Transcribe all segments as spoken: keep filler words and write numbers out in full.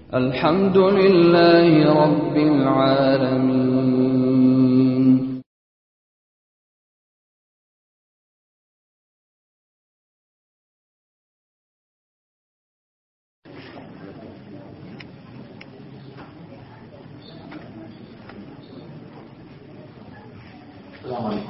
الحمد لله رب العالمين. السلام عليكم.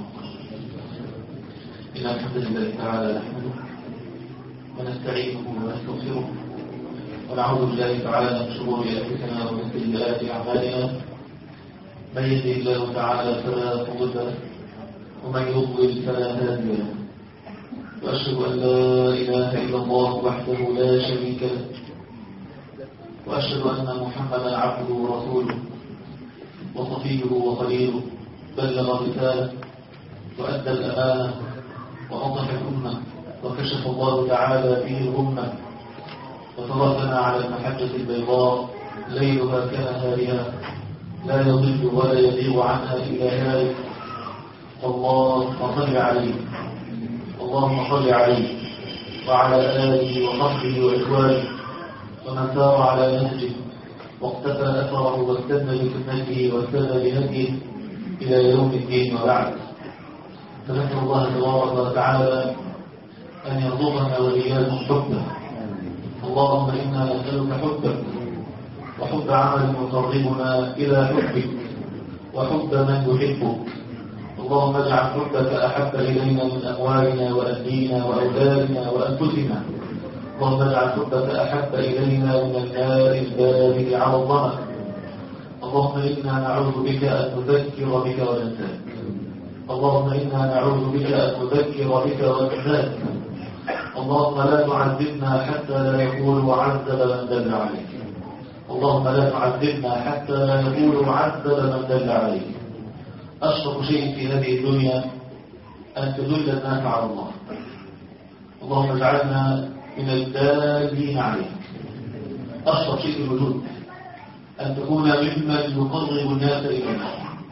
إن الحمد لله تعالى نحمده ونستعينه ونستغفره ونعوذ بالله تعالى من شرور أنفسنا ومن سيئات أعمالنا. من يهده الله تعالى فلا مضل له ومن يضلل فلا هادي له. وأشهد أن لا إله إلا الله وحده لا شريك له، وأشهد أن محمدا عبده ورسوله وصفيه وخليله، بلغ الرسالة وأدى الأمانة ونصح الأمة وكشف الله تعالى فيه الأمة وتركنا على المحجة البيضاء ليلها كنهارها لا يضل ولا يزيغ عنها إلا هالك. اللهم صل عليه اللهم صل عليه وعلى آله وصحبه وإخوانه ومن سار على نهجه واقتفى أثره واستنى بسنته واستنى بهديه إلى يوم الدين. وبعد، فنسأل الله تبارك وتعالى أن يرزقنا وإياكم حبه. اللهم إنا نسألك حبك وحب عمل يقربنا إلى حبك وحب من يحبك. اللهم اجعل حبك أحب إلينا من أموالنا وأهلينا وأولادنا وأنفسنا. اللهم اجعل حبك أحب إلينا من الماء البارد على الظمأ. اللهم إنا نعوذ بك أن نذكر بك وننساك. اللهم إنا نعوذ بك أن نذكر بك وننساك. اللهم لا تعذبنا حتى لا يقول وعذب من دل عليك. اللهم لا تعذبنا حتى لا يقول وعذب من دل عليك. أشرف شيء في هذه الدنيا أن تدل الناس على الله. اللهم اجعلنا من الدالين عليك. أشرف شيء في الوجود أن تكون ممن يقرب الناس إلى الله.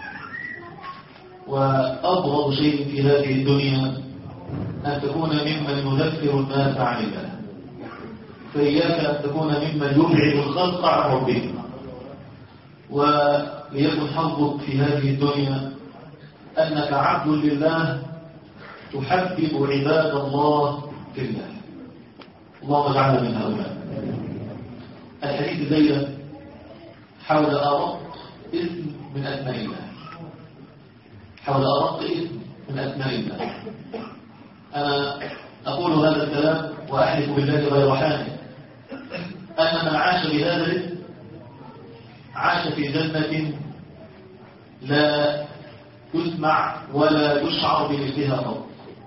وأبغض شيء في هذه الدنيا أن تكون ممن يذكر الناس عن الله. فإياك أن تكون ممن يبعد الخلق عن ربهم. وليكن حظك في هذه الدنيا أنك عبد لله تحبب عباد الله في الله. اللهم اجعلنا من هؤلاء. الحديث الليلة حول أرق اسم من أسماء الله. حول أرق اسم من أسماء الله. أنا أقول هذا الكلام وأحلف بالله غير حامل أن من عاش بهذا الاسم عاش في جنة لا يسمع ولا يشعر بمثلها قط.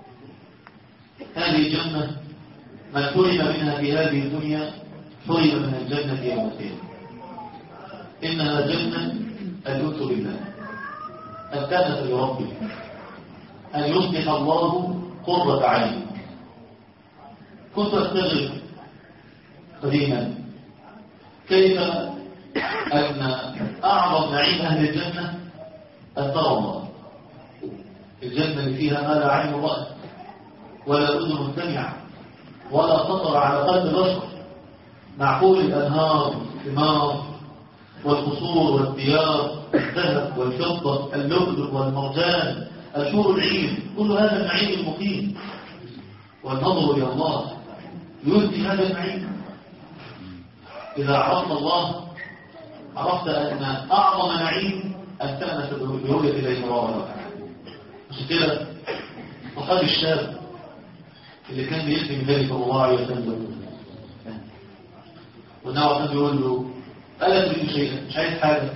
هذه الجنة من حرم منها في هذه الدنيا حرم من الجنة يوم القيامة. إنها جنة الأنس بالله، التأنس لربه، أن يصبح الله قرة عين. كنت أستغرب قديما كيف أن أعظم نعيم أهل الجنة أن ترى الله. الجنة اللي فيها ما لا عين رأت ولا أذن سمعت ولا خطر على قلب بشر، معقول الأنهار الثمار والقصور والديار، الذهب والفضة، اللؤلؤ والمرجان، الحور العين، كل هذا النعيم المقيم. والنظر إلى الله يؤتي هذا النعيم. إذا عرفت الله عرفت أن أعظم نعيم أن تأنس برؤية الله تبارك وتعالى. عشان كده صحابي الشاب اللي كان بيخدم النبي صلى الله عليه وسلم والنبي كان بيقول له ألا تريد شيئا؟ مش عايز حاجة؟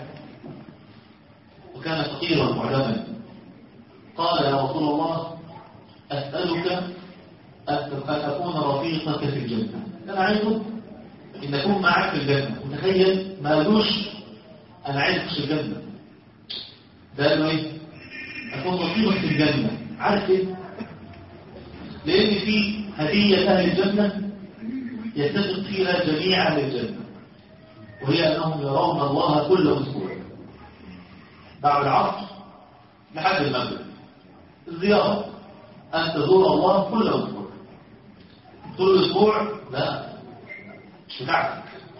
وكان فقيرا معدما. قال يا رسول الله أسألك أن أكون رفيقك في الجنة. أنا عايزه إن أكون معك في الجنة. وتخيل ما قالوش أنا عايزك في الجنة، ده قال له إيه؟ أكون رفيقك في الجنة. عارف إيه؟ لأن في هدية أهل الجنة يتفق فيها جميع أهل الجنة، وهي أنهم يرون الله كل أسبوع بعد العصر لحد المغرب. الزيارة أن تزور الله كل أسبوع. طول الأسبوع لا، مش بتاعتك.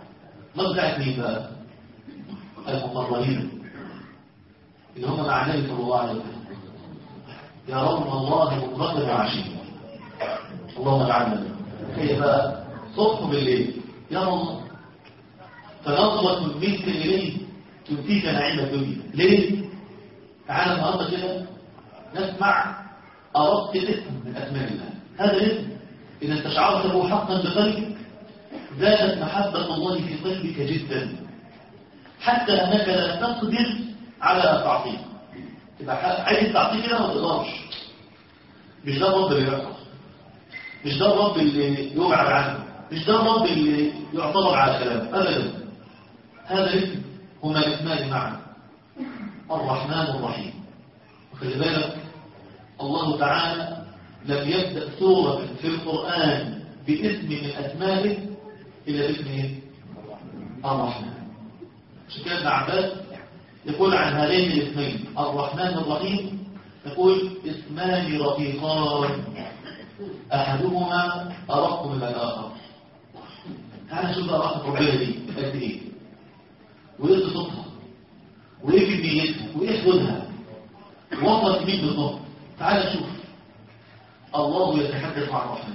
ما بتاعت مين بقى؟ المقربين اللي هم مع النبي صلى الله عليه وسلم يرون الله بكرة وعشية. اللهم اجعلنا هي بقى صبح بالليل يا الله فنظرة منك إليه تنتيك نعيم الدنيا. ليه؟ تعالى النهارده كده نسمع أردت اسم من أسماء الله. هذا الاسم إذا استشعرته حقا بقلبك زادت محبة الله في قلبك جدا حتى أنك لا تقدر على تعطيه. تبقى عايز تعطيه كده ما تقدرش. مش ده الرب اللي يحصل، مش ده الرب اللي يبعد عنه، مش ده الرب اللي يعتبر على كلامه أبدا. هذا الاسم هما الاسمان معا الرحمن الرحيم. وخلي بالك الله تعالى لم يبدأ سورة في القرآن باسم من أسمائه إلا باسم الرحمن. عشان كده ابن عباس يقول عن هذين الاسمين الرحمن الرحيم يقول اسمان رقيقان أحدهما أرق من الآخر. تعالى شوف رحمة ربنا دي قد إيه وإيه صوتها وإيه كميتها وإيه حدودها وصلت مين بالضبط. تعالى شوف الله يتحدث عن رحمته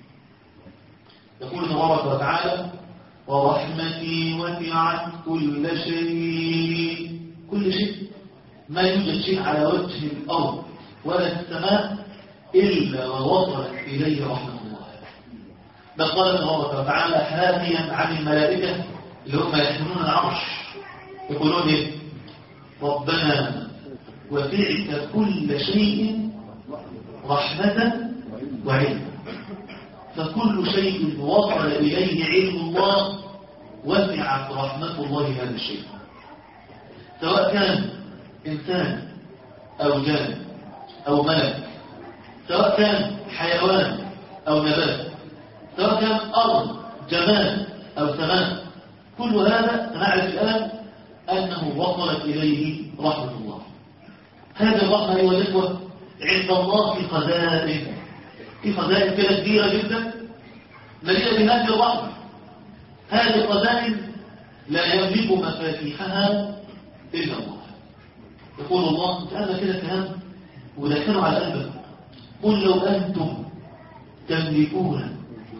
يقول تبارك وتعالى ورحمتي وسعت كل شيء. كل شيء ما يوجد شيء على وجه الأرض ولا السماء إلا ووصلت إليه رحمة الله. بل قال تبارك وتعالى حاكيا عن الملائكة اللي هم يحملون العرش يقولون إيه؟ ربنا وسعت كل شيء رحمة وعلم. فكل شيء وصل إليه علم الله وسعت رحمة الله هذا الشيء، سواء كان إنسان أو جان أو ملك، سواء كان حيوان أو نبات، سواء كان أرض جمال أو سماء. كل هذا نعرف الآن أنه وصلت إليه رحمة الله. هذه الرحمة أيها الإخوة عند الله في خزائن، في خزائن كده كبيرة جدا مليئة بهذه الرحمة. هذه الخزائن لا يملك مفاتيحها إلا الله. يقول الله تعالى كده كلام ودخلوا على قلبك قل لو أنتم تملكون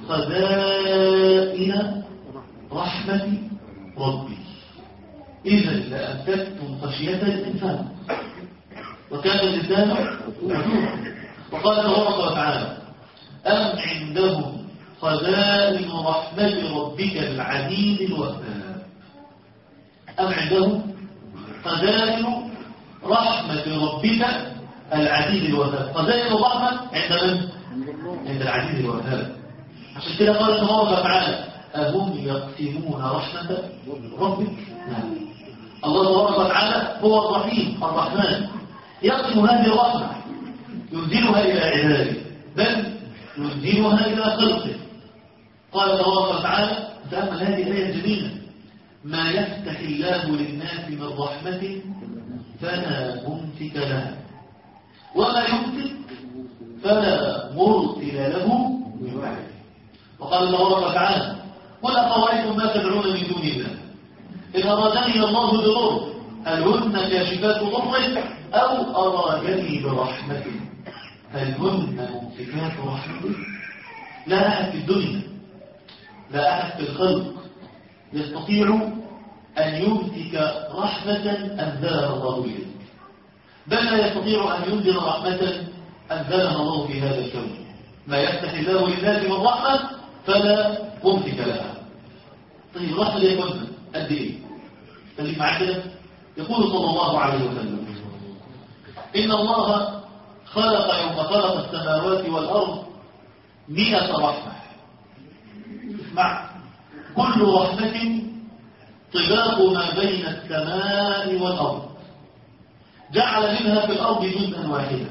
خزائن رحمة ربي إذا لأمسكتم خشية الإنسان وكان الإنسان معذورا. وقال تبارك وتعالى أم عندهم خزائن رحمة ربك العزيز الوهاب. أم عندهم خزائن رحمة ربك العزيز الوهاب. خزائن الرحمة عند من؟ عند العزيز الوهاب. عشان كده قال تبارك وتعالى أهم يقسمون رحمة ربك؟ نعم. الله تبارك وتعالى هو الرحيم الرحمن يقسم هذه الرحمة ينزلها إلى عباده بل ينزلها إلى خلقه. قال تبارك وتعالى تأمل هذه الآية جميلة ما يفتح الله للناس من رحمة فلا ممسك لها وما يمسك فلا مرسل له من بعده. وقال تبارك وتعالى قل أفرأيتم ما تدعون من دون الله إن أرادني الله بضر هل هن كاشفات ضره أو أرادني برحمة هل هن ممسكات رحمته. لا أحد في الدنيا لا أحد في الخلق يستطيع أن يمسك رحمة أنزلها الله إليك بل لا يستطيع أن ينزل رحمة أنزلها الله في هذا الكون. ما يفتح الله للناس من رحمة فلا ممسك لها. طيب الرحمة دي يقولنا قد إيه؟ خليك معاك كده. يقول صلى الله عليه وسلم إن الله خلق يوم خلق السماوات والأرض مئة رحمة. اسمع كل رحمة طباق ما بين السماء والأرض جعل منها في الأرض جزءا واحدا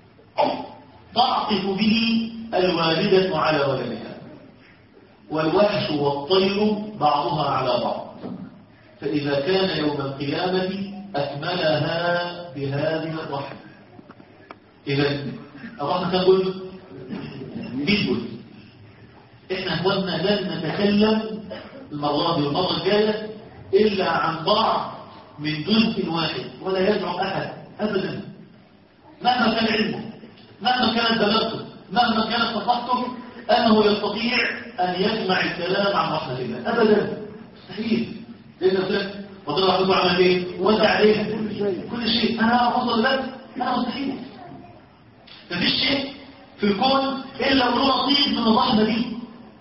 تعطف به الوالدة على ولدها والوحش والطير بعضها على بعض فإذا كان يوم القيامة أكملها بهذه الرحمة. إذا الرحمة تقول مئة جزء. إحنا أخواننا لن نتكلم المرة دي والمرة الجاية إلا عن بعض من جزء واحد، ولا يدعو أحد أبدا مهما كان علمه، مهما كانت بلاغته، مهما كانت فصاحته، أنه يستطيع أن يجمع الكلام عن رحمة الله أبدا، مستحيل. لأن ربنا رحمه عمل إيه؟ وزع عليه كل شيء. أنا أفضل لك، أنا مستحيل. مفيش شيء في الكون إلا له نصيب من الرحمة دي،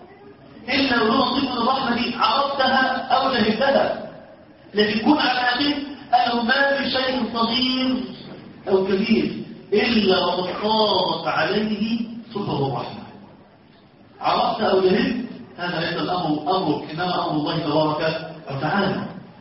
إلا له نصيب من الرحمة دي، عرفتها أو جهلتها. لكن كن على يقين أنه ما في شيء صغير أو كبير إلا وقد صارت عليه صفة الرحمة. عرفت أو جهلت، هذا ليس الأمر أمرك، إنما أمر الله تبارك وتعالى.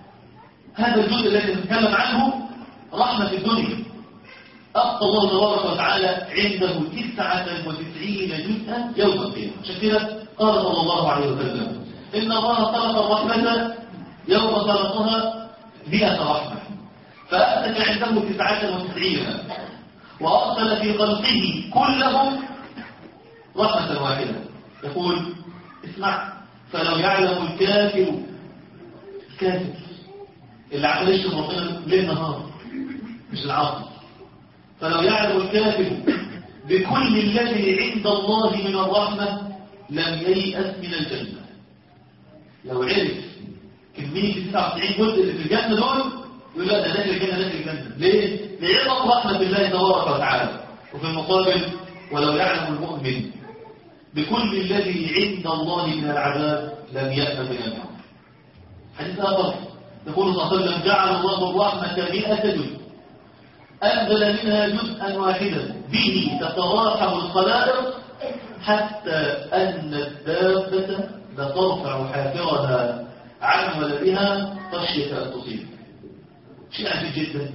هذا الجزء الذي نتكلم عنه رحمة الدنيا. أخطى الله تبارك وتعالى عنده تسعة وتسعين جزءا يوم القيامة. عشان كده قال صلى الله عليه وسلم إن الله خلق الرحمة يوم خلقها مئة رحمة، فأمسك عنده تسعة وتسعين، وأرسل في خلقه كلهم رحمة واحدة. يقول اسمع، فلو يعلم الكافر الكافر اللي عمل يشتم ربنا ليل نهار مش العاصي، فلو يعلم الكافر بكل الذي عند الله من الرحمة لم ييأس من الجنة. لو عرف كمية تسعة وتسعين جزء اللي في الجنة دول يقول لا ده داخل الجنة داخل الجنة. ليه؟ لعظم رحمة الله تبارك وتعالى. وفي المقابل ولو يعلم المؤمن بكل الذي عند الله من العذاب لم يأس من النار. حديث آخر يقول صلى الله عليه وسلم جعل الله الرحمة مئة جزء أنزل منها جزءا واحدا به تتراحم الخلائق حتى أن الدابة لترفع حافرها عن ولدها خشية أن تصيب. شيء عجيب جدا.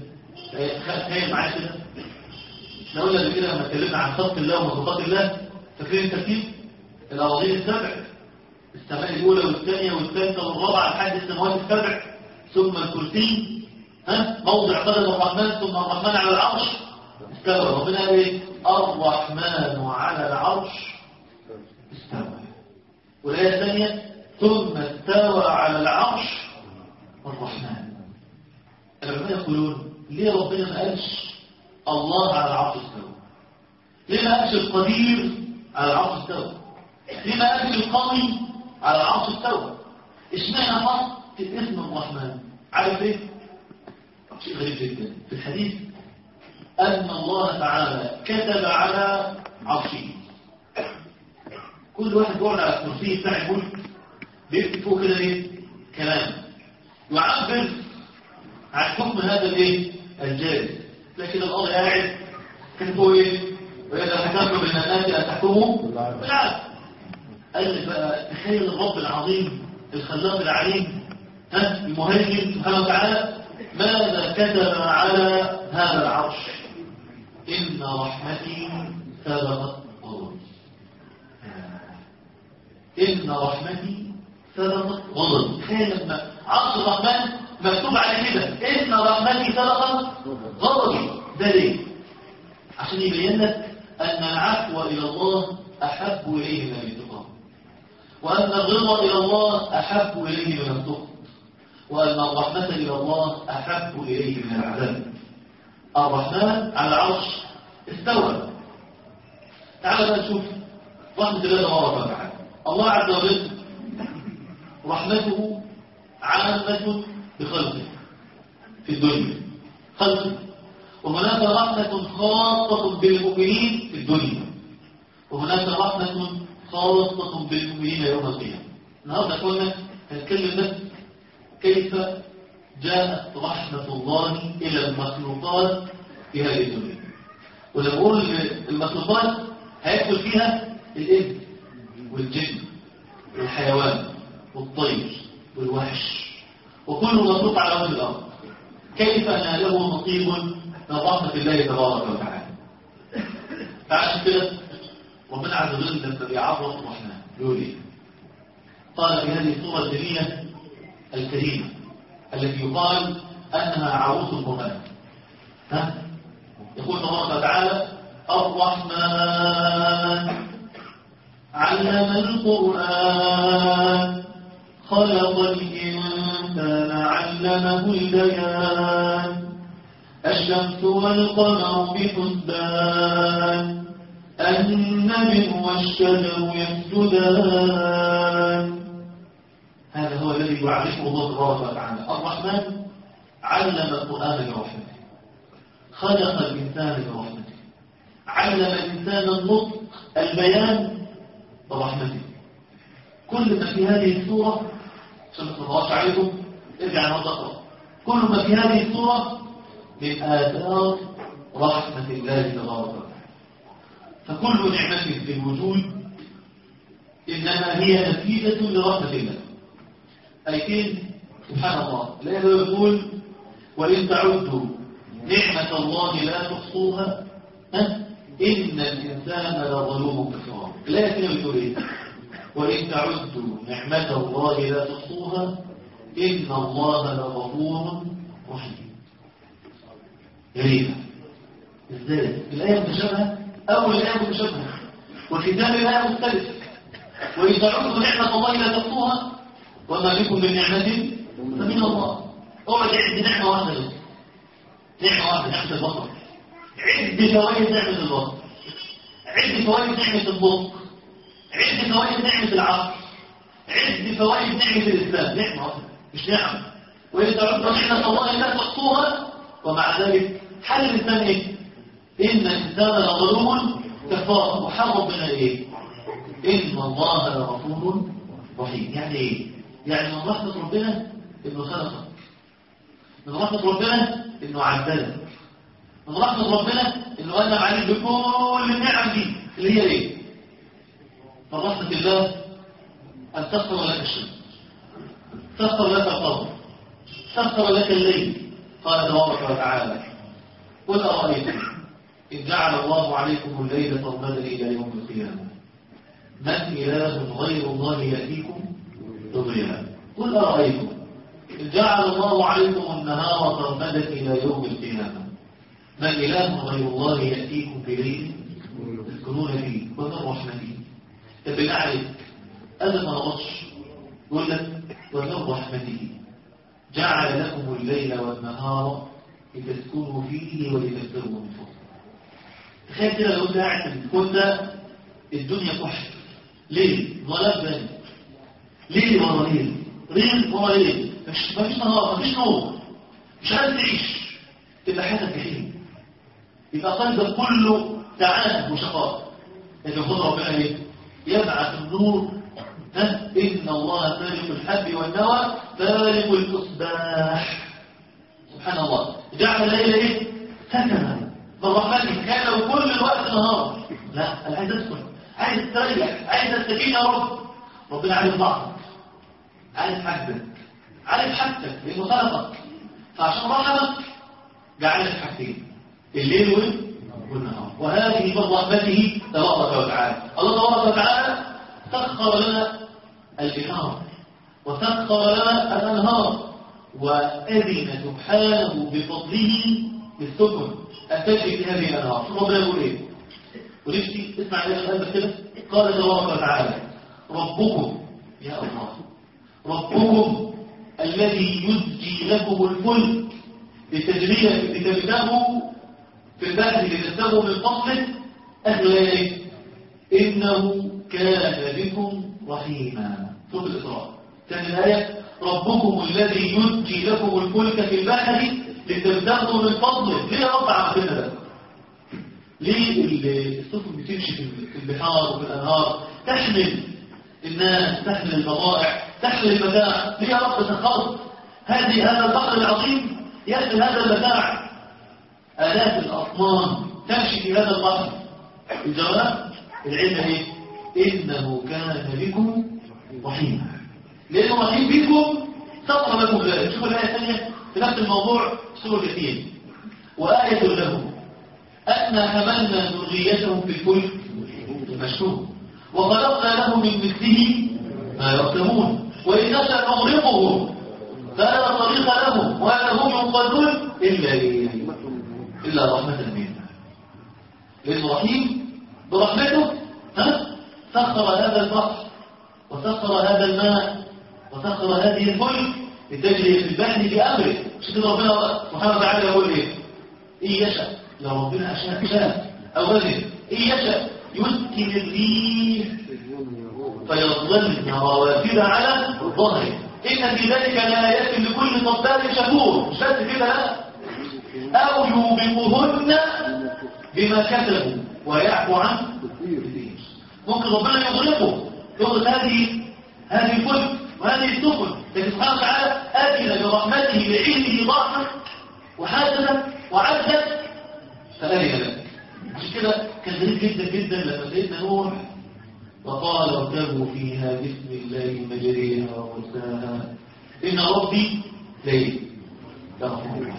تخيل معايا كده، احنا قلنا قبل كده لما اتكلمنا عن خلق الله ومخلوقات الله، فاكرين الترتيب؟ الأراضين السبع، السماء الأولى والثانية والثالثة والرابعة لحد السماوات السبع، ثم الكرسي، ها موضع قدم الرحمن، ثم الرحمن على العرش استوى. ربنا قال ايه؟ الرحمن على العرش استوى. والآية الثانية ثم استوى على العرش الرحمن. العلماء يقولون ليه ربنا ما قالش الله على العرش استوى؟ ليه ما قالش القدير على العرش استوى؟ ليه ما قالش القوي على العرش استوى؟ اشمعنى حط اسم الرحمن؟ عارف ايه؟ شيء غريب جدا في الحديث أن الله تعالى كتب على عرشه. كل واحد يقعد على الكرسي بتاع الملك بيكتب فوق كده ايه؟ كلام يعبر عن حكم هذا الايه؟ الجالس. لكن الأرض قاعد كتبوا ايه؟ وإذا حكمتم بين الناس أن تحكموا بالعدل. قال لك بقى تخيل الرب العظيم الخلاق العليم، ها المهيمن سبحانه وتعالى ماذا كتب على هذا العرش؟ إن رحمتي سبقت غضبي. إن رحمتي سبقت غضبي. تخيل لما عرش الرحمن مكتوب على كده إن رحمتي سبقت غضبي. ده ليه؟ عشان يبين لك أن العفو إلى الله أحب إليه من الانتقام، وأن الرضا إلى الله أحب إليه من السخط، وأن الرحمة إلى الله أحب إليه من العذاب. الرحمن على العرش استوى. تعال بقى نشوف رحمة الله تبارك وتعالى. الله عز وجل رحمته عامة بخلقه في الدنيا خلقه، وهناك رحمة خاصة بالمؤمنين في الدنيا، وهناك رحمة خاصة بالمؤمنين يوم القيامة. النهارده قلنا هنتكلم بس كيف جاءت رحمة الله إلى المخلوقات في هذه الدنيا. ولما نقول المخلوقات هيدخل فيها الإنس والجن والحيوان والطير والوحش وكل مخلوق على وجه الأرض، كيف أن له نصيب من رحمة الله تبارك وتعالى. فعشان كده ربنا عز وجل لما بيعرف الرحمن يقول ايه؟ قال في هذه السورة الجميلة الكريمة التي يقال أنها عروس القرآن، ها؟ يقول تبارك وتعالى الرحمن علم القرآن خلق الإنسان علمه البيان الشمس والقمر بحسبان النجم والشجر يسجدان. هذا هو الذي يعرفه الله تبارك وتعالى. الرحمن علم القرآن برحمته، خلق الإنسان برحمته، علم الإنسان النطق البيان برحمته. كل ما في هذه السورة عشان ما تطلعش عليكم ارجع نقرأ اقرأ. كل ما في هذه السورة من آثار رحمة الله تبارك وتعالى. فكل نعمة في الوجود إنما هي نتيجة لرحمة الله. أي كين سبحان الله لا يقول وإن تعدوا نعمة الله لا تحصوها إن الإنسان لظلوم كفار. لا يقول إيه وإن تعدوا نعمة الله لا تحصوها إن الله لغفور رحيم. غريبة إزاي الآية متشابهة؟ أول الآية متشابهة وختام الآية مختلف. وإن تعدوا نعمة الله لا تحصوها وما بكم من نعمة فمن الله. اوعى تعد نعمة واحدة بس، نعمة واحدة نعمة البصر. عد فوائد نعمة البصر، عد فوائد نعمة النطق، عد فوائد نعمة العقل، عد فوائد نعمة الإسلام. نعمة واحدة مش نعمة. وإن تعدوا نعمة الله لا تحصوها ومع ذلك حل الإنسان إيه؟ إن الإنسان لظلوم كفار. وحرم بنا إيه؟ إن الله لغفور رحيم. يعني إيه؟ يعني من رحمة ربنا إنه خلقك، من رحمة ربنا إنه عدلك، من رحمة ربنا إنه أنعم عليك بكل النعم دي اللي هي إيه؟ من رحمة الله أن تسخر لك الشمس، تسخر لك القمر، تسخر لك الليل. قال تبارك وتعالى قل أرأيتم إن جعل الله عليكم الليل سرمدا إلى يوم القيامة من إله غير الله يأتيكم بضياء. قل أرأيتم إن جعل الله عليكم النهار سرمدا إلى يوم القيامة من إله غير الله يأتيكم بليل تسكنون فيه ومن رحمته. بالله عليك هذا ما نغطش يقول لك ومن رحمته جعل لكم الليل والنهار لتسكنوا فيه ولتبتغوا من فضله. تخيل كده لو انت قاعد في الكون ده الدنيا كحل، ليل ظلام بارد، ليل ورا ليل، ليل ورا ليل، مفيش مفيش نهار، مفيش نور، مش عارف تعيش، تبقى حياتك جحيم، يبقى قلبك كله تعب وشقاء. لكن خد ربنا ايه؟ يبعث النور. ها إن الله فالق الحب والنوى فالق الإصباح. سبحان الله جعل الليل ايه؟ سكنا من رحمته. كان لو كل الوقت نهار لا انا عايز اسكن، عايز استريح، عايز استكين. يا رب ربنا عايز ضعفك، عايز حاجتك، عايز حاجتك لانه خلقك. فعشان رحمك جعل لك حاجتين الليل والنهار. وهذه من رحمته تبارك وتعالى. الله تبارك وتعالى سخر لنا البحار وسخر لنا الانهار وأذن سبحانه بفضله بالسكن التجري في هذه الأنهار. شوف ربنا يقول إيه؟ ونفسي اسمع إلى الآن كده. قال تبارك وتعالى ربكم يا الله ربكم الذي يزجي لكم الفلك لتجري لتبتغوا في البحر لتبتغوا من فضله أهل إيه؟ إنه كان بكم رحيما. سورة الإسراء كان الآية ربكم الذي ينجي لكم الفلك في البحر لتبتغوا من فضله. ليه رب عملنا ده؟ ليه السفن بتمشي في البحار وفي الأنهار تحمل الناس، تحمل البضائع، تحمل المتاع؟ ليه رب سخرت هذه هذا البحر العظيم يحمل هذا المتاع؟ آلاف الأطنان تمشي في هذا البحر. الجواب العلم ايه؟ إنه كان بكم رحيما. لأنه رحيم بكم سطر لكم ذلك. شوفوا الآية الثانية في نفس الموضوع سورة اليتيم. وآية لهم أن حملنا ذريتهم في الفلك المشحون وخلقنا لهم من مثله ما يركبون وإن نشأ نغرقهم فلا طريق لهم ولا هم ينقذون إلا إلا رحمة منا. لأنه رحيم برحمته ها سخر هذا البحر وسخر هذا الماء وسخر هذه الفلك لتجري في البحر بأمره. مش كده ربنا سبحانه وتعالى يقول ايه؟ إن يشاء، لو ربنا أشاء شاء أو غير إن يشاء يسكن الريح فيظلن رواسب على ظهره إن في ذلك لآيات لكل صبار شكور. مش بس كده لا، أو يوبقهن بما كتبوا ويعفو عن كثير. ممكن ربنا يغرقه، يغرق هذه هذه الفلك وهذه السفن، لكن سبحانه وتعالى آتنا برحمته بعلمه ضعفا وحسنا وعدلا فأذن لك. عشان كده كان غريب جدا جدا لما سيدنا نوح وقال اركبوا فيها بسم الله مجريها ومرساها إن ربي ليل يغفر.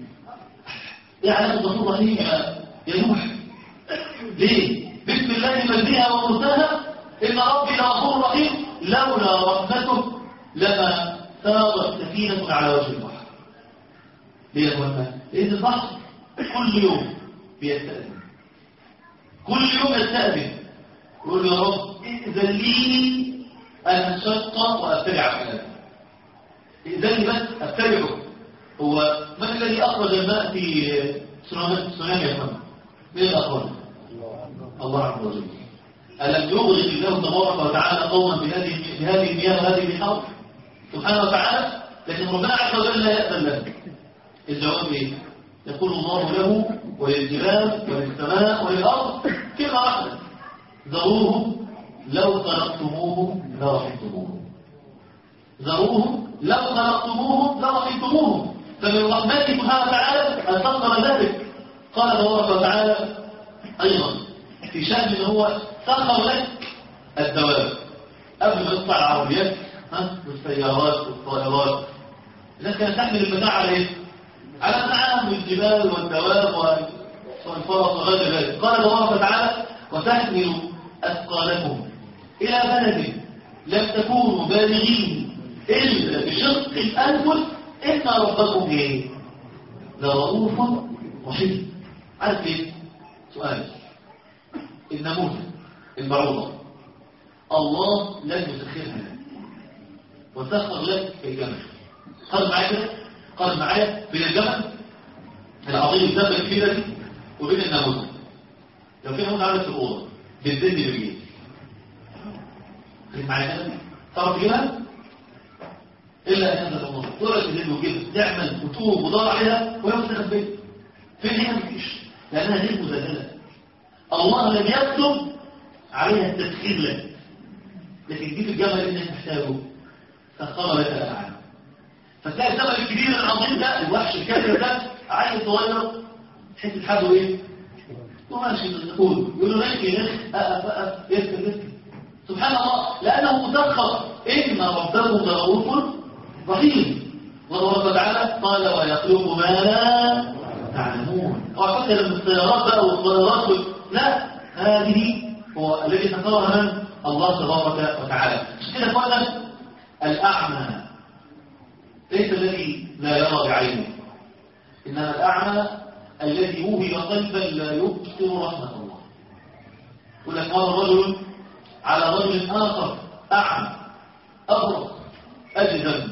يعني الرسول رحيم يا نوح ليه؟ بسم الله مجريها ومرساها إن ربي لغفور رحيم. لولا رحمته لما سارت سفينة على وجه البحر. ليه يا اخوانا؟ لأن البحر كل يوم بيستأذن، كل يوم يستأذن يقول يا رب إذن لي أن أنشق وأبتلع حياتي، إذن لي بس أبتلعه. هو من الذي أخرج الماء في تسونامي يا اخوانا؟ من الأخرج؟ الله عز وجل. ألم يغرق الله تبارك وتعالى قوما بهذه بهذه المياه وهذه البحار سبحانه وتعالى؟ لكن ربنا عز وجل لا يأذن له. الجواب ايه؟ يقول الله له وللجبال وللسماء وللأرض كما واحدة ذروهم لو خلقتموهم لرحمتموهم، ذروهم لو خلقتموهم لرحمتموهم. فمن رحمته سبحانه وتعالى أن سخر ذلك. قال تبارك وتعالى أيضا في شأن ان هو سخر لك الدواب قبل ما يطلع العربيات ها والسيارات والطائرات. الناس كانت تحمل المتاع على ايه؟ على النعام والجبال والدواب والفرس وغير ذلك. قال تبارك وتعالى وتحمل أثقالكم إلى بلد لم تكونوا بالغين إلا بشق الأنفس إن ربكم إيه؟ لرؤوف رحيم. عارف إيه؟ سؤال. النموذج البعوضة الله لن يسخرها لك وسخر لك الجمل. قال معايا كده، قال معايا بين الجمل العظيم الزبل الكبيرة دي وبين النموذج. لو كان هون عامل في الأوضة بالذن بالجيل خليك معايا كده تعرف تجيبها إلا أن هذا الموضوع طرق الذن وجيب تعمل وتوب وضار عليها ولا مستخبية فين هي مفيش لأنها ذن مزدلة. الله لم يكتب عليها التسخير لك، لكن جيب الجمل اللي انت محتاجه سخر لك الأعلى. فتلاقي الجمل الكبير العظيم ده الوحش الكبير ده عايز صغير حته حاجه ايه؟ وماشي يقول يقول له ماشي يا اخي اقف اقف يسكت يسكت. سبحان الله لانه مسخر. ان ربكم لرؤوف رحيم. والله تعالى قال ويخلق ما لا تعلمون. اوعى تفكر ان السيارات بقى والطيارات لا، هذه هو الذي سخرها من الله تبارك وتعالى. مش كده قلنا الأعمى ليس الذي لا يرى بعينه، إنما الأعمى الذي وهب قلبا لا يبصر رحمة الله. يقول لك قال رجل على رجل آخر أعمى أبرص أجدم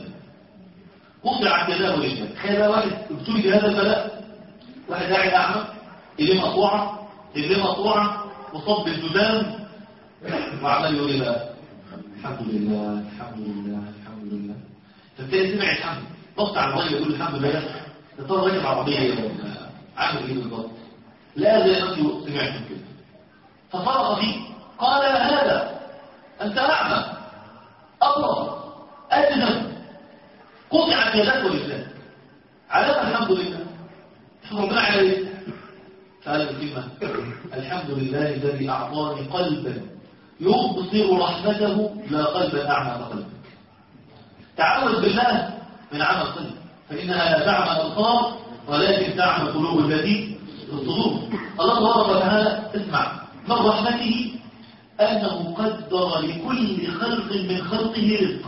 قطعت يداه رجلا. تخيل واحد ابتلي بهذا البلاء، واحد قاعد أعمى إيديه مقطوعة رجليه مقطوعة وصب الجدام وعمال يقول بقى الحمد لله الحمد لله الحمد لله. فبتلاقي سمع الحمد بص على الراجل يقول الحمد لله. ده طار راكب عربيه عامل ايه بالظبط؟ لا زي نفسه سمعت كده ففرغ فيه قال هذا انت اعمى ابرص اجنب قطعت يدك ورجلك على الحمد لله. شوف ربنا على ايه؟ قال الكلمه الحمد لله الذي اعطاني قلبا يبصر رحمته لا قلبا اعمى كقلبك. تعوذ بالله من عمى القلب فانها لا تعمى الابصار ولكن تعمى قلوب التي في الصدور. الله تبارك وتعالى اسمع من رحمته انه قدر لكل خلق من خلقه رزقا.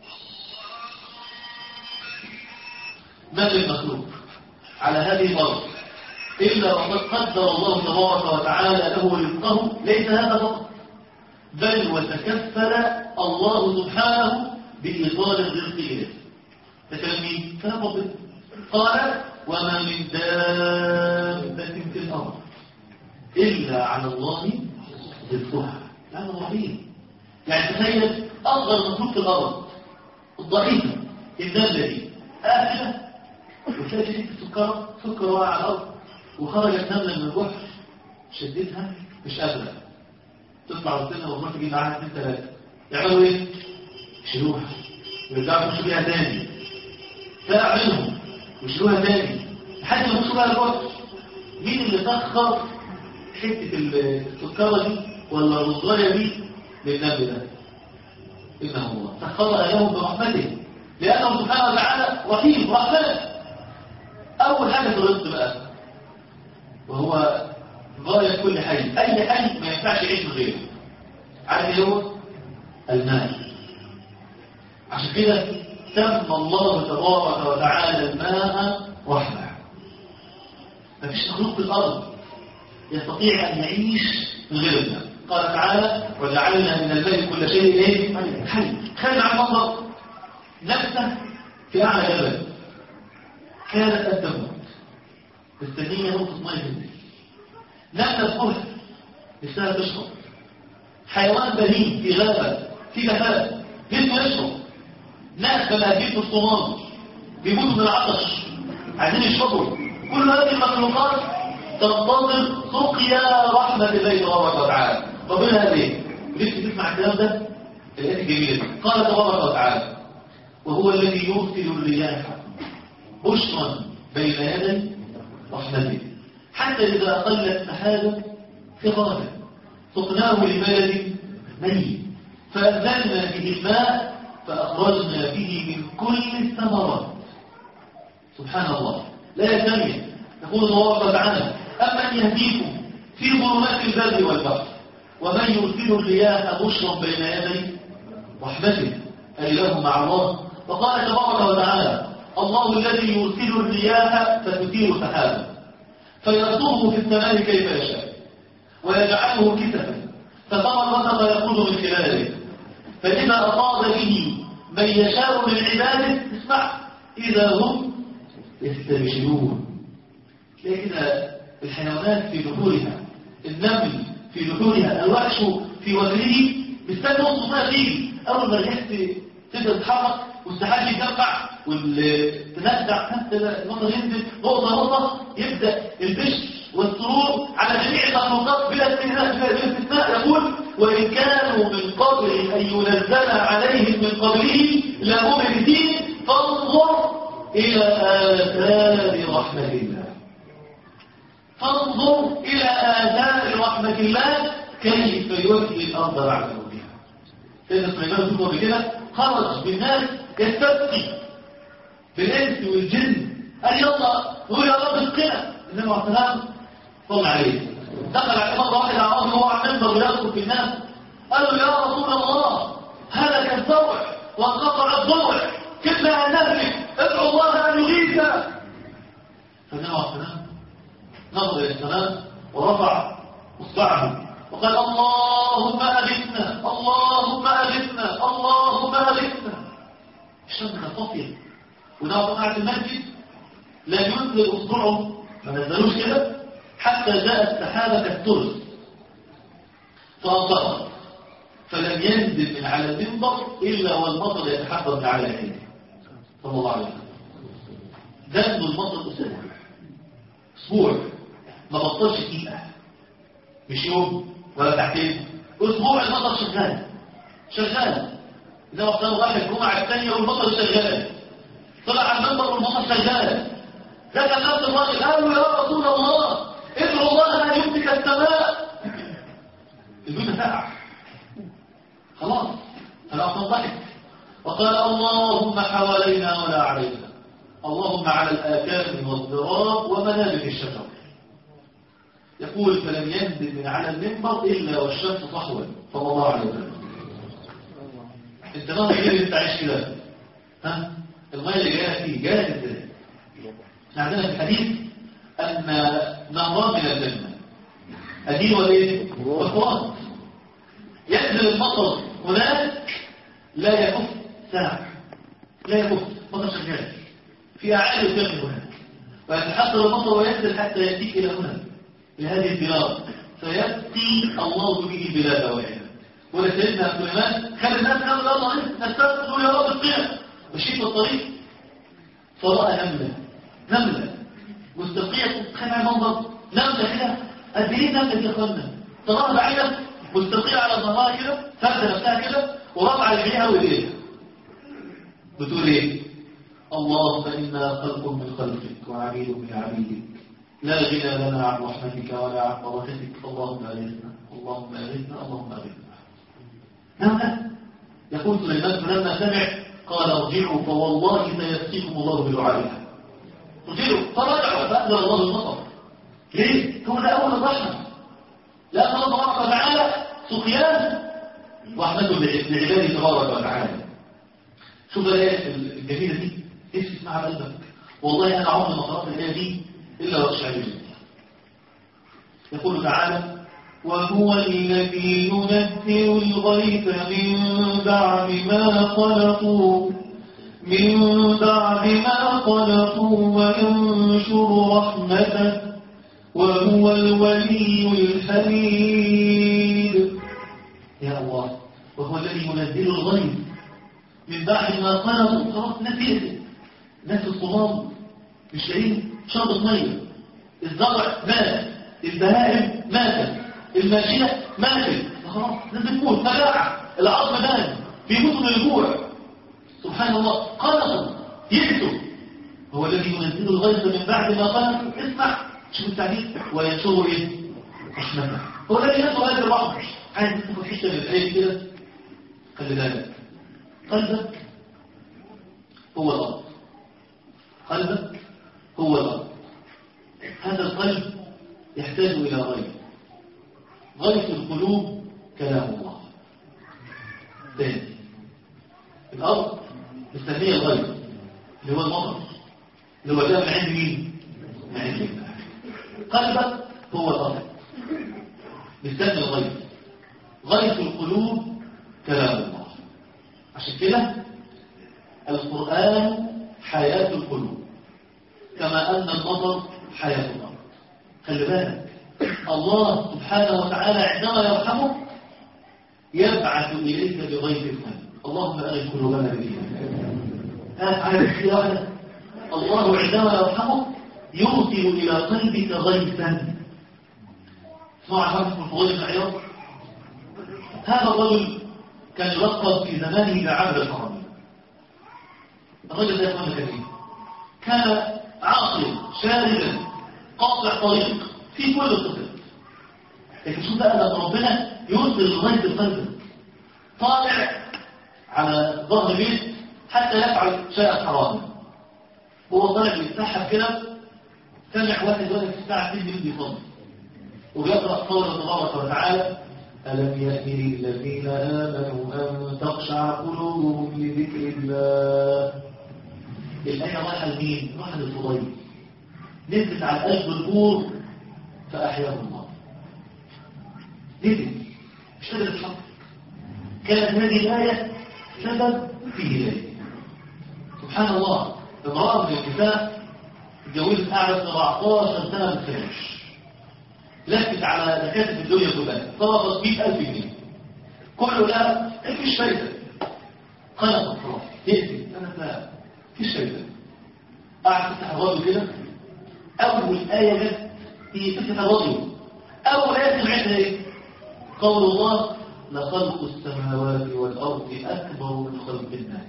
ما من مخلوق على هذه الارض الا وقد قدر الله تبارك وتعالى له رزقه. ليس هذا فقط بل وتكفل الله سبحانه بإيصال الرزق إليه. ده كلام مين؟ كلام ربنا. قال وما من دابة في الأرض إلا على الله رزقها. يعني رحيم. يعني تخيل أصغر مخلوق في الأرض الضعيفة النملة دي آخرة وتلاقي شديد السكر سكر واقع على الأرض وخرجت نملة من البحر شدتها مش قادرة تطلع وتنها والله تجي معاها اثنين ثلاثة يعملوا ايه؟ يشيلوها ويرجعوا يمشوا بيها تاني ساعة منهم ويشيلوها تاني لحد ما يمشوا بيها البحر. مين اللي سخر حتة السكرة دي ولا الرزاية دي للنبي ده؟ إنه الله سخرها لهم برحمته لأنه سبحانه وتعالى رحيم رحمن. أول حاجة في الرزق بقى وهو غاية كل حي، أي حي ما ينفعش يعيش من غيره. عارف ايه هو؟ الماء. عشان كده سمى الله تبارك وتعالى الماء رحمة. ما فيش مخلوق في الأرض يستطيع أن يعيش من غير الماء. قال تعالى وجعلنا من الماء كل شيء ايه؟ حي. خلي عن منظر نفسه في أعلى جبل كانت قد تموت مستنية نقطة مية تنزل نملة تموت نفسها تشرب. حيوان بهيم في غابة في جفاف نفسه يشرب. ناس بلاقيين في الصومال بيموتوا من العطش عايزين يشربوا. كل هذه المخلوقات تنتظر سقيا رحمة الله تبارك وتعالى. ربنا قال ايه؟ نفسي تسمع الكلام ده الآيات الجميلة. قال تبارك وتعالى وهو الذي يرسل الرياح بشرا بين يدي رحمته حتى إذا أقلت سحابا ثقالا سقناه لبلد ميت فأنزلنا به الماء فأخرجنا به من كل الثمرات. سبحان الله لا يستمع. يقول الله تعالى أمن يهديكم في ظلمات البر والبحر ومن يرسل الرياح بشرا بين يدي رحمته أإله مع الله. وقال تبارك وتعالى الله الذي يرسل الرياح فتثير سحابا فيرسله في السماء كيف يشاء ويجعله كسفا فترى الرزق يخرج من خلاله فإذا أصاب به من يشاء من عباده اسمع إذا هم يستبشرون. تلاقي كده الحيوانات في دخولها النمل في دخولها الوحش في وجهه بيستنى نص ما فيه أول ما الريح تبدأ تتحرك والسحاب يتجمع والتنزع حتى المطر ينزل نقطة نقطة يبدأ البشر والسرور على جميع المخلوقات بلا استثناء. يقول وإن كانوا من قبل أن ينزل عليهم من قبله لمبلسين فانظر إلى آثار رحمة الله. فانظر إلى آثار رحمة الله كيف يحيي الأرض بعد موتها. سيدنا سليمان بن قبل كده خرج بالناس يستبقي بالإنس والجن قال يلا نقول يا رب اسقنا. النبي عليه السلام صلى عليه دخل على مرة واحدة على الأرض وهو على المنبر ويخطب في الناس قالوا يا رسول الله هلك الزرع وانقطع الضرع كنا أن نهلك ادعو الله أن يغيثنا. فالنبي عليه السلام نظر إلى السماء ورفع اصبعه وقال اللهم أغثنا اللهم أغثنا اللهم أغثنا. الشمس كانت صافية وده قاعد المسجد لا ينزل اصبعه ما نزلوش كده حتى جاءت سحابة كالترس فأمطرت فلم ينزل من على المنبر إلا والمطر يتحضر من على يديه صلى الله عليه وسلم. دم المطر أسبوع أسبوع ما بطلش دقيقة مش يوم ولا ساعتين أسبوع المطر شغال شغال. إذا وقتنا رايح الجمعة الثانية والمطر شغال طلع على المنبر والمطر شغال. ذاك الناس الراجل قالوا يا رسول الله ادعو الله أن يمسك السماء. الدنيا ساعة خلاص فالأصل ضحك وقال اللهم حوالينا ولا علينا اللهم على الآكام والضراب ومنابت الشجر. يقول فلم ينزل من على المنبر إلا والشمس صحوا صلى الله عليه وسلم. انت نظر ايه اللي انت عايش كده ها المية اللي جايه فيه جايه ازاي؟ احنا عندنا في الحديث ان نهران من الجنه ادين والايه والفرات ينزل المطر هناك لا يكف ساعة لا يكف مطر شغال في أعالي وكامل هناك، ويتحسر المطر وينزل حتى يأتيك إلى هنا لهذه البلاد، فيأتي الله به البلاد وعيها. ولسيدنا سليمان خلى الناس قالوا يا الله نستغفر يا رب القيام، مشيت في الطريق فرأى نملة نملة مستقية، تخيل على المنظر نملة كده قد ايه نملة يا اخوانا، تراها بعينك مستقية على ظهرها كده، فردة نفسها كده ورفع رجليها وايديها بتقول ايه؟ اللهم إنا خلق من خلقك وعبيد من عبيدك لا غنى لنا عن رحمتك ولا عن بركتك، اللهم أغثنا اللهم أغثنا اللهم أغثنا. نعم يقول سليمان فلما سمع قال ارجعوا فوالله سيسقيكم الله بدعائها. ارجعوا فرجعوا فأنزل الله المطر. ليه؟ هو ده أول الرحمة، لأن الله تبارك وتعالى سقيان رحمته لعباده تبارك وتعالى. شوف الآية الجميلة دي نفسي اسمعها بقلبك، والله أنا عمري ما قرأت الآية دي إلا وأخشع منها. يقول تعالى وهو الذي ينزل الغيث من بعد ما قنطوا من بعد ما قنطوا وينشر رحمته وهو الولي الحميد. يا الله، وهو الذي ينزل الغيث من بعد ما قنطوا، خلاص نسيت ناس الصمام مش لاقيين شربة ميه، الزرع مات، البهائم ماتت، الماشية ماتت، خلاص الناس بتموت، مجاعة، العظم بان بيموتوا من الجوع. سبحان الله، قنطوا يئسوا. هو الذي ينزل الغيث من بعد ما قنطوا، اسمع شوف التعبير وينشر ايه؟ رحمته. هو الذي ينشر هذه الرحمة. عايز تاخد حته من الايه كده، خلي بالك قلبك هو الارض، قلبك هو الارض. هذا القلب يحتاج الى غيث، غيث القلوب كلام الله. ثاني الارض مستنيه الغيث اللي هو المطر اللي هو جاء من عند مين؟ من عند الله. قلبك هو الارض مستني الغيث، غيث القلوب كلام الله. عشان كده القرآن حياة القلوب كما أن المطر حياة الأرض. خلي بالك الله سبحانه وتعالى عندما يرحمك يبعث إليك بغيث القلب. اللهم أغث قلوبنا بالإيمان. هذا الله عندما يرحمك يرسل إلى قلبك غيثا. اسمع حرف الفضيل بن عياض، هذا الرجل كان يلقب في زمانه بعبد الحرمين. الرجل ده يقول لك كان عاقل شاردا قاطع طريق في كل الصفات، لكن شوف بقى لما ربنا يرسل لغايه القلب طالع على ظهر بيت حتى يفعل شيئا حراما، هو طالع بيتسحب كده، سمع واحد واقف في الساعه اتنين بالليل بيصلي وبيقرا قوله تبارك وتعالى ألم يأتي للذين آمنوا أن تخشع قلوبهم لذكر الله. الآية رايحة لمين؟ رايحة للفضيل، نزلت على قلب النور فأحياه الله. نزل مش قادر يتحرك. كانت هذه الآية سبب في هداية. سبحان الله، امرأة من النساء اتجوزت قعدت سبعتاشر سنة ما تخرجش، لفت على دكاتره الدنيا كلها، صرفت مئة ألف جنيه، كله لا مفيش فايده، قلقت خلاص يقفل، انا لا مفيش فايده. قعدت تفتح الراديو كده، اول ايه جت هي تفتح الراديو، اول ايه سمعتها ايه؟ قول الله لخلق السماوات والارض اكبر من خلق الناس.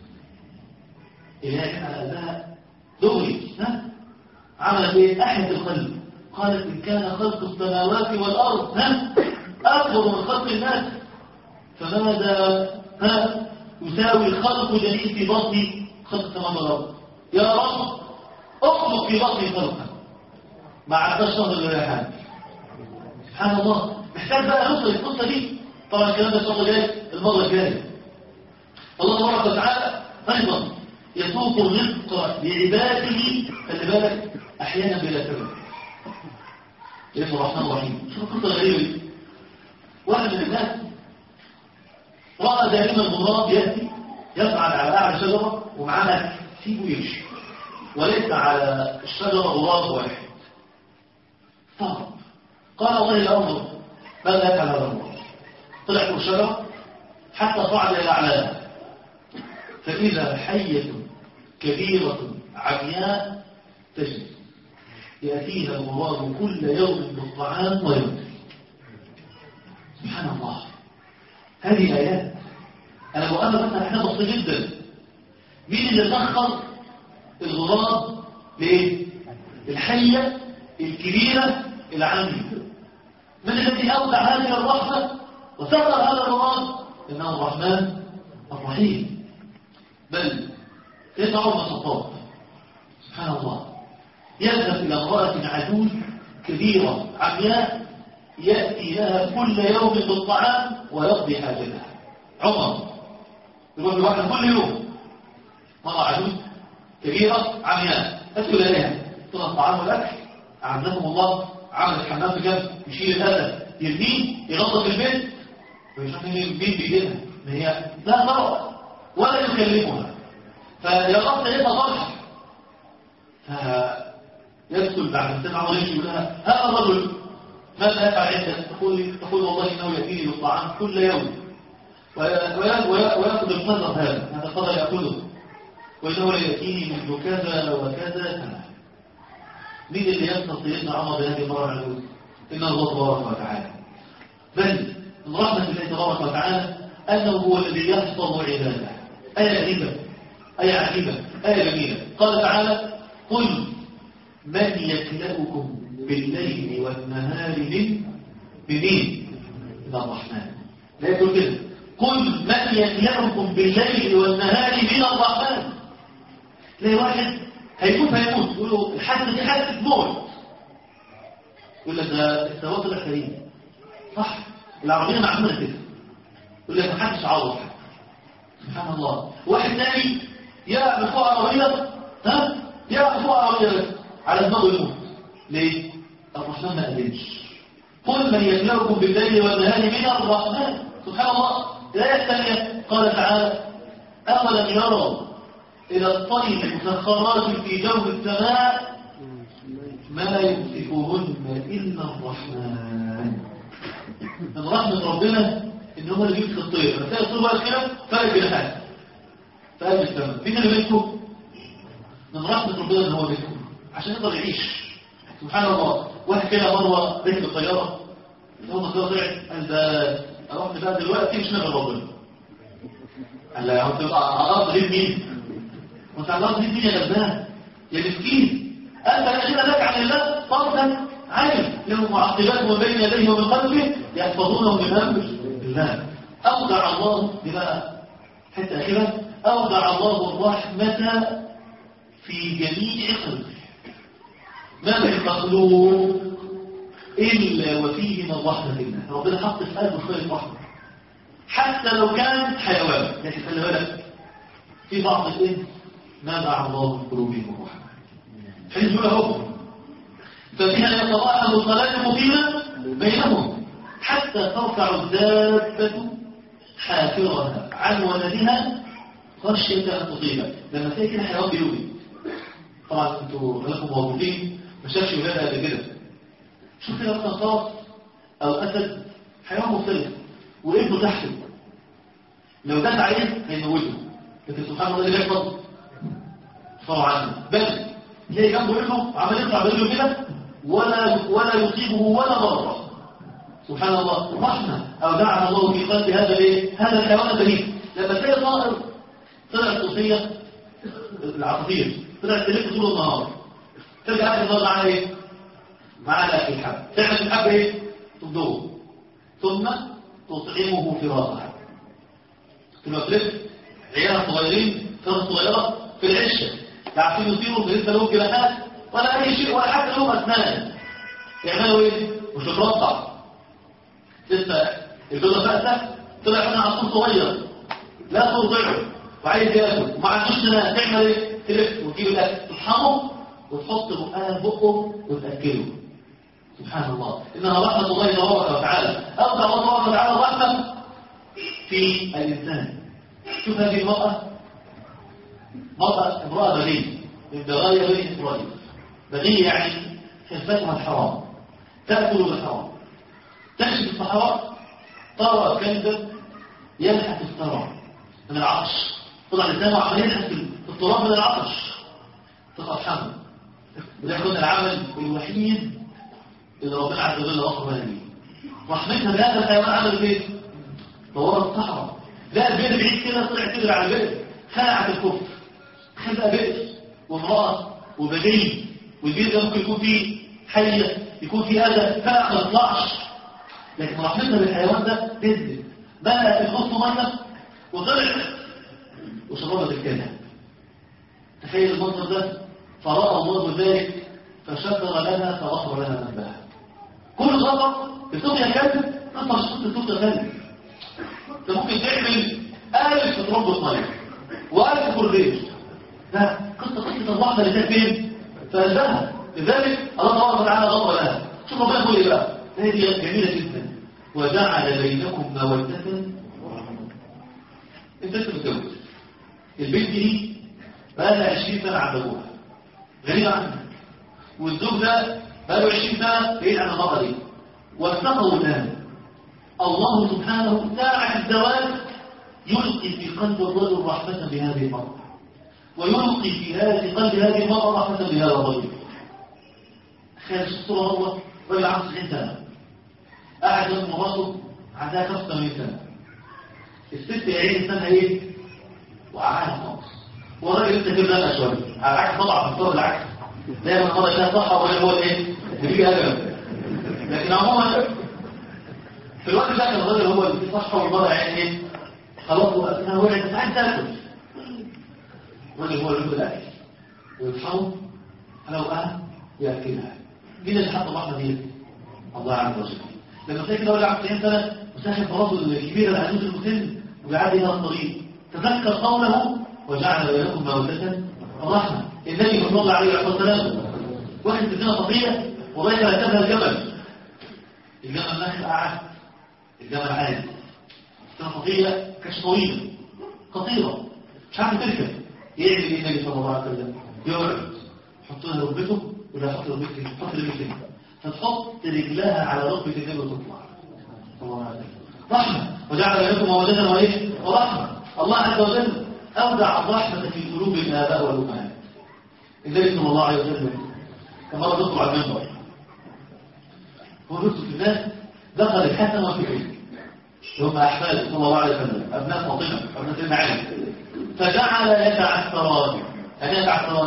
الايه كان على قلبها دغري، ها عملت ايه؟ احيت القلب، قالت إن كان خلق السماوات والأرض ها أكبر من خلق الناس فماذا ها يساوي الخلق جميع في بطن خلق السماوات والأرض؟ يا رب اخلق في بطن خلقا ما عدتش شهر الريحان. سبحان الله، محتاج بقى نوصل القصة دي. طبعا الكلام ده الشهر الجاي المرة الجاية. الله تبارك وتعالى أيضا يسوق الرزق لعباده، خلي بالك أحيانا بلا سبب. اسمه الرحمن الرحيم. شوف القصة الغريبة دي. واحد من الناس رأى دائما غراب يأتي يصعد على أعلى شجرة ومعاها سيبه يمشي، وليس على الشجرة غراب واحد. طب قال الله الأمر ماذا يفعل هذا الغراب؟ طلع فوق الشجرة حتى صعد إلى أعلاها، فإذا حية كبيرة عمياء تجري يأتيها الغراب كل يوم بالطعام ويمضي. سبحان الله، هذه آيات. أنا بقول مثلا احنا بسيط جدا، مين اللي سخر الغراب لإيه؟ الحية الكبيرة العامية. من الذي أودع هذه الرحمة وسخر هذا الغراب؟ إنه الرحمن الرحيم. بل سيدنا عمر بن الخطاب سبحان الله يذهب إلى امرأة عجوز كبيرة عمياء يأتي لها كل يوم بالطعام ويقضي حاجتها. عمر يقول لواحد كل يوم مرة عجوز كبيرة عمياء تدخل إليها تطلع الطعام والأكل، أعزكم الله عمل الحمام في جنب يشيل الأذى يرميه ينظف البيت ويشوف ان البيت بيجيبها ما هي لا ترى ولا يكلمها، فيغطي هنا فرح. فيدخل بعد سبع وليش يقول لها هذا الرجل ماذا يفعل عندك؟ تقول تقول والله انه ياتيني بالطعام كل يوم ويأخذ القدر هذا هذا القدر يأخذه، وإنه لا يأتيني منذ كذا وكذا سنة. مين اللي ينصر سيدنا عمر بهذه المرة العلوية؟ إن الله تبارك وتعالى. بل من رحمة الله تبارك وتعالى أنه هو الذي يحفظ عباده. آية عجيبة، آية عجيبة، آية جميلة. قال تعالى قل من يكلأكم بالليل والنهار من بمين؟ من الرحمن. لا يقول كده قل من يكلأكم بالليل والنهار من الرحمن. تلاقي واحد هيموت هيموت يقول له الحادثة دي حادثة موت، يقول لك ده الثواب ده كريم صح، العربية معمولة كده، يقول لك ما حدش عوض حاجة. سبحان الله. واحد ثاني يا فوق عربية ها يا فوق عربية على دماغه يموت. ليه؟ الرحمن ما قالش قل من يكلأكم بالليل والنهار من الرحمن. سبحان الله. الآية الثانية قال تعالى أولم يروا إلى الطير مسخرات في جو السماء ما يمسكهن إلا الرحمن. من رحمة ربنا إن هو اللي بيمسك الطير، بس الطير بقى كده فرق بين حاجة فقال السماء. مين اللي بيمسكه؟ من رحمة ربنا إن هو بيمسكه عشان يقدر يعيش. سبحان الله. واحد كده مرة ركب الطيارة اللي هو الطيارة طلعت قال ده أروح بقى دلوقتي مش نغير ربنا. قال لا هو تبقى على الأرض غير مين؟ وانت على الأرض غير مين يا غلبان يا مسكين؟ أنت الذين لك عن الله فردا عالم له معقبات من بين يديه ومن خلفه يحفظونه من أمر الله. أودع الله بما حتى أخيرا أودع الله الرحمة في جميع خلقه. ما من مخلوق إلا وفيه من رحمة الله. ربنا حط في قلبه خير رحمة حتى لو كان حيوان. لكن خلي بالك في بعض الإنس نزع الله من قلوبهم الرحمة حيث لهم فبها يتضاءل الصلاة المقيمة بينهم حتى ترفع الدابة حافرها عن ولدها خشية أن تصيبه. لما تلاقي كده حيوان بيولد، طبعا انتوا لكم موظفين ما شافش ولادها قبل كده، شوف كده مثلا صاص او اسد حيوان مختلف وابنه تحته لو داس عليه هيموته، لكن سبحان الله اللي بيحفظ صار عنه. بل تلاقي جنبه ابنه عمال يطلع برجله كده ولا ولا يصيبه ولا ضرر. سبحان الله. رحمه اودعها الله في قلب هذا الايه؟ هذا الحيوان البريء. لما تلاقي طائر طلع الصوصيه العصافير طلعت تلف طول النهار، ترجع اخر النهار معاها ايه؟ معاها اكل الحب. تعمل الحب ايه؟ تبدوه ثم تطعمه فراغها. تبقى تلف عيالها صغيرين فرص صغيره في العشه لا عارفين يطيروا لسه لهم جناحات ولا اي شيء ولا حتى لهم اسنان. يعملوا ايه؟ مش تترطع لسه الجوزه فاتة طلع منها عصفور صغير لا ترضعه وعايز ياكل وما عندوش سنان. تعمل ايه؟ تلف وتجيب الاكل تطحنه وتحط بقها بقه وتاكله. سبحان الله. انها رحمه الله تبارك وتعالى. اودع الله تبارك وتعالى رحمه في الانسان شوف هذه المرأة، مرأة امرأة بغية من بغايا بني إسرائيل. بغية يعني حرفتها الحرام، تأكل بالحرام، تمشي في الصحراء ترى كلبا يلحق الثرى من العطش، طلع لسانه عمال يلحق في التراب من العطش، تقف حمل. وده يكون العمل الوحيد اللي ربنا عز وجل وصف به. رحمتنا بهذا الحيوان عمل ايه؟ دورت الصحراء، لا البئر بعيد كده، طلع تجري على البئر، خلعت الكفر، خلق بئر وامرأة وبغي، والبئر ده ممكن يكون فيه حية، يكون فيه أذى، فلا ما تطلعش. لكن رحمتنا بالحيوان ده نزلت، بلقت الخص ميه وطلعت وشربت الكلام. تخيل المنظر ده، فرأى الله ذلك فشكر لنا فغفر لنا ذنبها. كل غلط بتبقى كذب، انت مش ممكن تبقى كذب. انت ممكن تعمل ألف في تربة ميه وألف كورنيش. لا، قصة قصة الرحمة اللي كانت فين؟ فقلبها. لذلك الله تبارك وتعالى غفر لها. شوف ربنا يقول ايه بقى؟ هذه جميلة جدا. وجعل بينكم مودة ورحمة. انت انت متجوز البنت دي بقى لها عشرين سنة عند ابوها، غريبة عنك، والزوج ده بقى له عشرين سنة بعيد عن المرأة دي، واتقوا الله. الله سبحانه ساعة الزواج يلقي في قلب الرجل رحمة بهذه المرأة، ويلقي في هذه قلب هذه المرأة رحمة بهذا الرجل. خارج الصورة هو رجل عنده تسعين سنة، قاعد جنب مراته عندها خمسة وثمانين سنة، الست عين سنة ايه؟ وقعها خالص، والراجل لسه كده بقى شوية، على العكس طبعا مختار العكس، دايما المرة شايفها صح والراجل هو الايه؟ اللي بيجي أجل. لكن عموما في الوقت ده كان الراجل هو اللي صح والمرة عين ايه؟ خلاص وقتها وقعت مش عايز تاكل. الراجل هو اللي بياكل الأكل ويطحن لو قام ياكلها. مين اللي حط الرحمة دي؟ الله عز وجل. لما تلاقي كده راجل عنده تسعين سنة وساحب مراته الكبيرة العجوز المسن وبيعدي هذا الطريق، تذكر قوله وجعل بينكم مودة ورحمة. النبي صلى الله عليه وسلم واحد في الدنيا فضيلة والله كان يركبها الجبل، الجبل ناخر قعد، الجبل عادي، السنة فضيلة كانش طويلة خطيرة مش عارف تركب. يعمل ايه النبي صلى الله عليه وسلم؟ يقعد يحط لها ركبته ولا يحط ركبته، يحط ركبته فتحط رجلها على ركبة النبي وتطلع صلى الله عليه وسلم. رحمة. وجعل بينكم مودة وايه؟ ورحمة. الله عز وجل أودع الرحمة في قلوب الآباء والأمهات. النبي صلى الله عليه وسلم كما رأى على المنبر هو نفسه في الناس، دخل الحسن والحسين هم أحفاد صلى الله عليه وسلم، أبناء فاطمة أبناء سيدنا علي، فجعل يتعثران. يعني يتعثران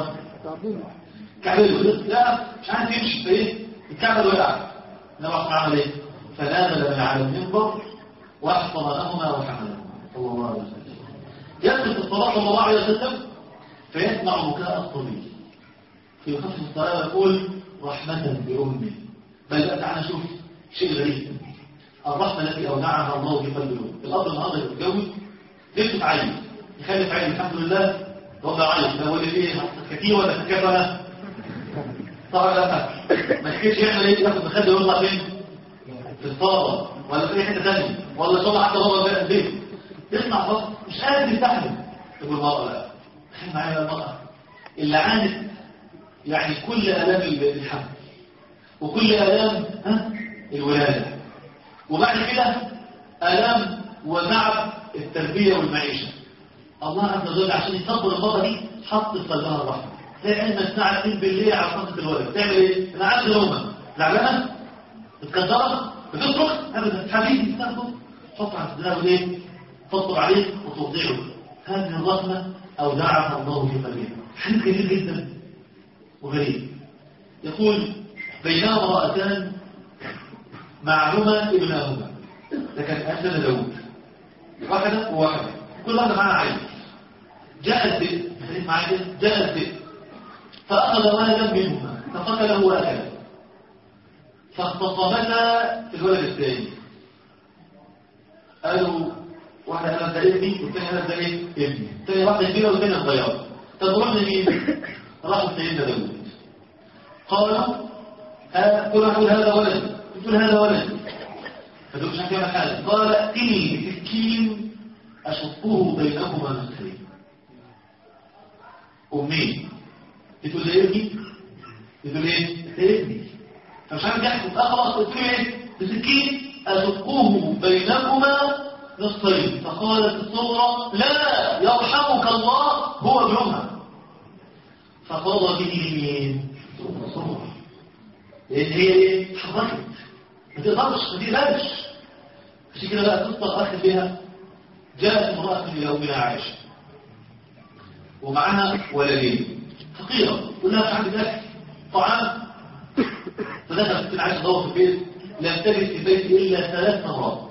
كعبه لا مش عارف يمشي في ايه، الكعبه وقع. النبي عمل ايه؟ فنازل من على المنبر واحتضنهما وحملهما صلى الله عليه وسلم. يدخل الصلاه صلى الله عليه وسلم فيسمع بكاء الصبي في خصم الصلاه ويقول رحمه بامه. بل تعالى نشوف شيء غريب، الرحمه التي اودعها الله في قلب الام. الاب النهارده يتجوز نفسه عيل، يخلف عيل الحمد لله وضع عيل، لو اللي فيه كتير ولا كفنه طبعا لا ما تحكيش يعمل ايه، ياخد مخده ويطلع فين؟ في الصاله ولا في حته ثانيه ولا صلاه حتى بابا البيت يسمع بس مش قادر يستحمل. تقول المرأة لا تخيل معايا المرأة اللي عانت يعني كل آلام الحمل وكل آلام ها الولادة، وبعد كده آلام وتعب التربية والمعيشة. الله عز وجل عشان يصبر المرأة دي حط في قلبها الرحمة. تلاقي علم الساعة اتنين بالليل على صمت الولد تعمل ايه؟ انا عارف يومها زعلانة متكدرة بتصرخ ابدا حبيبي تاخده حط على صدرها وايه؟ تطلب عليه وتوضعه. هذه الرحمة أودعها الله في قلبها. حديث كبير جدا وغريب يقول بينما امرأتان معهما ابناهما، ده كان أسنى داود واحدة وواحدة كل واحدة معها عين. جاء الذئب خليك معايا جاء الذئب فأخذ ولدا منهما فقتله وأكله، فاختصمتا في الولد الثاني قالوا واحدة قالت ده ابني والثانية قالت ده ايه ابني، الثانية واحدة كبيرة والثانية صغيرة. طب رحنا مين؟ راحوا سيدنا داود قالوا آه كل واحد هذا ولد تقول هذا ولد فدول مش هنعمل حاجة. قال ائتني بسكين أشقه بينكما نصفين. أمين بتقول لي ابني، بتقول ايه ابني، فمش عارف يحكم أخلص قلت له ايه بسكين أشقه بينكما نصفين. فقالت الصغرى لا يرحمك الله هو ابنها. فقضى به مين الصغرى، لأن هي ايه حركت ما تقدرش ما تقدرش. عشان كده بقى قصة أخذ بها. جاءت امرأة إلى أمنا عائشة ومعها ولدين فقيرة، تقول لها مش عندي أكل طعام. فدخلت ست عائشة تدور في البيت لم تجد في البيت إلا ثلاث مرات.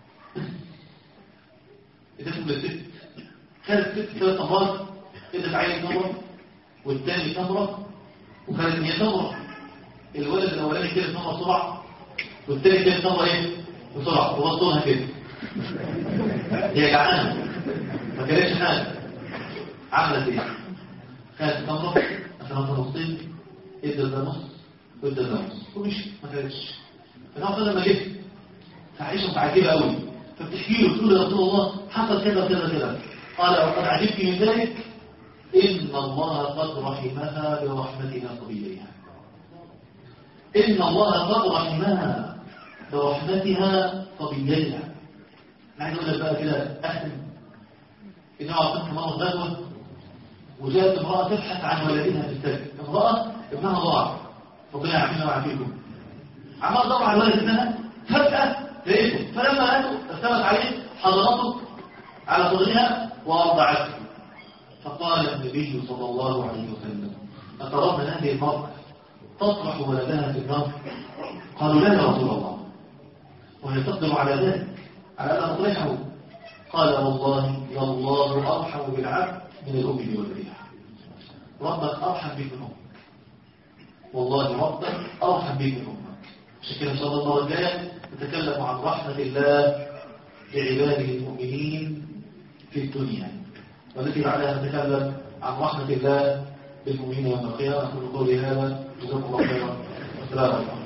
ادتهم للست، كانت ست ثلاث مرات، ادت عيل تمرة والثاني تمرة وكانت هي تمرة. الولد الأولاني كده تمرة بسرعة والثاني كده تمرة ايه بسرعة وبطونها كده. هي جعانة ما كانتش حاجة، عملت ايه؟ خدت تمرة أثناء نصين، ادى ده نص وادى ده نص ومشي ما كانتش. فنوع لما جبت فعيشة متعجبة قوي، فبتحكي له تقول يا رسول الله حصل كذا كذا كذا. قال وقد عجبت من ذلك إن الله قد رحمها برحمتنا صبيها. إن الله قد رحمها برحمتها صبيها. عايز اقول لك بقى كده اختم انه عطيت مرة غزوة وجاءت امرأة تبحث عن ولدها في السجن. امرأة ابنها ضاع ربنا يعافينا ويعافيكم، عمال تدور على ولد ابنها فجأة لقيته، فلما لقيته استمت عليه حضرته على صدرها وأرضعته. فقال النبي صلى الله عليه وسلم أترون هذه المرأة تطرح ولدها في النار؟ قالوا لا يا رسول الله، وهي تقدر على ذلك على أن أطرحه. قال والله يا الله أرحم بالعبد من الأم بولدها. ربك أرحم بك من أمك، والله ربك أرحم بك من أمك. عشان كده إن شاء الله المرة الجاية نتكلم عن رحمة الله بعباده المؤمنين في الدنيا، والتي بعدها نتكلم عن رحمة الله بالمؤمنين يوم القيامة. أقول قولي هذا، جزاكم الله خيرا، والسلام عليكم.